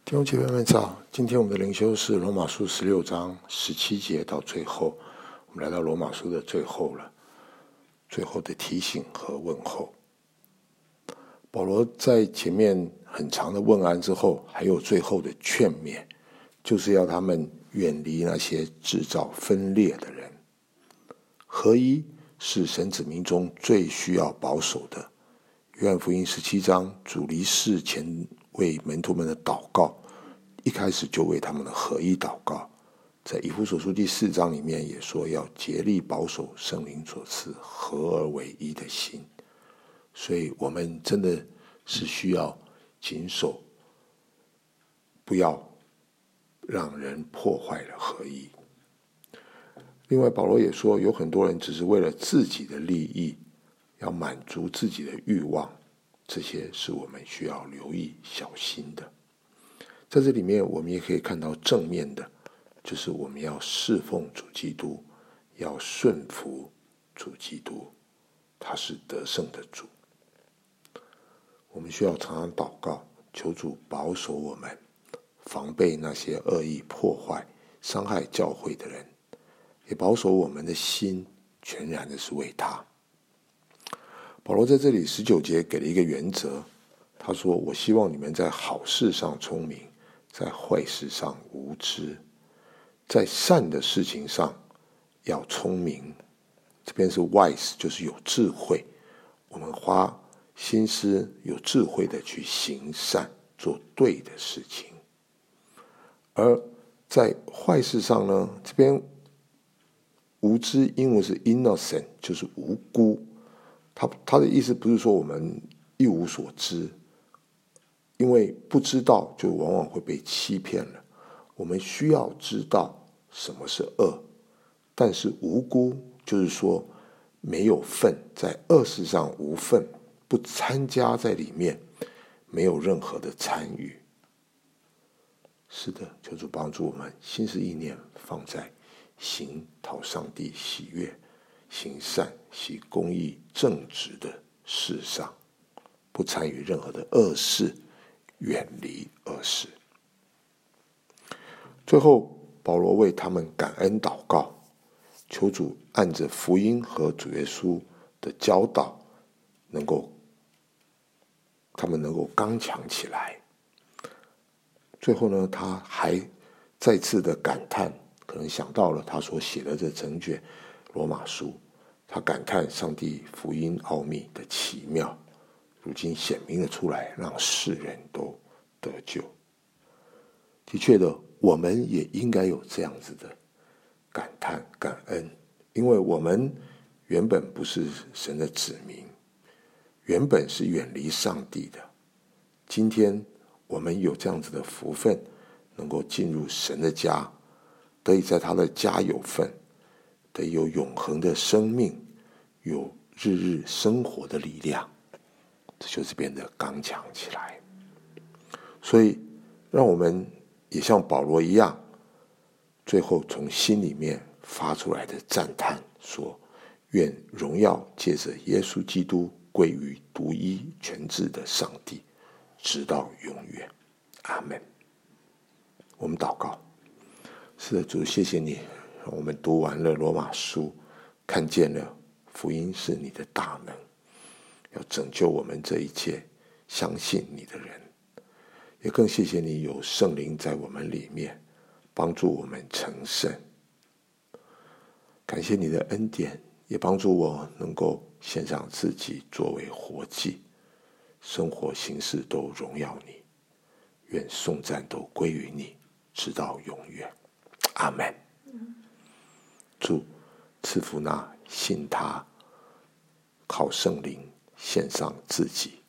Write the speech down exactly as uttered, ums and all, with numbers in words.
弟兄姐妹们早，今天我们的灵修是罗马书十六章十七节到最后，我们来到罗马书的最后了，最后的提醒和问候。保罗在前面很长的问安之后，还有最后的劝勉，就是要他们远离那些制造分裂的人。合一是神子民中最需要保守的。约翰福音十七章，主离世前为门徒们的祷告，一开始就为他们的合一祷告。在以弗所书第四章里面也说，要竭力保守圣灵所赐合而为一的心。所以我们真的是需要谨守，不要让人破坏了合一。另外保罗也说，有很多人只是为了自己的利益，要满足自己的欲望，这些是我们需要留意小心的。在这里面我们也可以看到正面的，就是我们要侍奉主基督，要顺服主基督，他是得胜的主。我们需要常常祷告，求主保守我们，防备那些恶意破坏伤害教会的人，也保守我们的心全然的是为他。保罗在这里十九节给了一个原则，他说，我希望你们在好事上聪明，在坏事上无知，在善的事情上要聪明。这边是 wise， 就是有智慧，我们花心思有智慧的去行善，做对的事情。而在坏事上呢，这边无知英文是 innocent， 就是无辜。他他的意思不是说我们一无所知，因为不知道就往往会被欺骗了。我们需要知道什么是恶，但是无辜就是说没有份，在恶事上无份，不参加在里面，没有任何的参与。是的，求主帮助我们心思意念放在行讨上帝喜悦、行善、行公义、正直的事上，不参与任何的恶事，远离恶事。最后保罗为他们感恩祷告，求主按着福音和主耶稣的教导，能够他们能够刚强起来。最后呢，他还再次的感叹，可能想到了他所写的这整卷罗马书，他感叹上帝福音奥秘的奇妙，如今显明了出来，让世人都得救。的确的，我们也应该有这样子的感叹感恩，因为我们原本不是神的子民，原本是远离上帝的。今天我们有这样子的福分，能够进入神的家，得以在他的家有份，得以有永恒的生命，有日日生活的力量，这就是变得刚强起来。所以让我们也像保罗一样，最后从心里面发出来的赞叹说，愿荣耀借着耶稣基督归于独一全智的上帝，直到永远。阿们。我们祷告。是的，主，谢谢你让我们读完了罗马书，看见了福音是你的大能，要拯救我们这一切相信你的人。也更谢谢你有圣灵在我们里面，帮助我们成圣。感谢你的恩典，也帮助我能够献上自己作为活祭，生活行事都荣耀你。愿颂赞都归于你，直到永远。阿们。主赐福那信他靠圣灵献上自己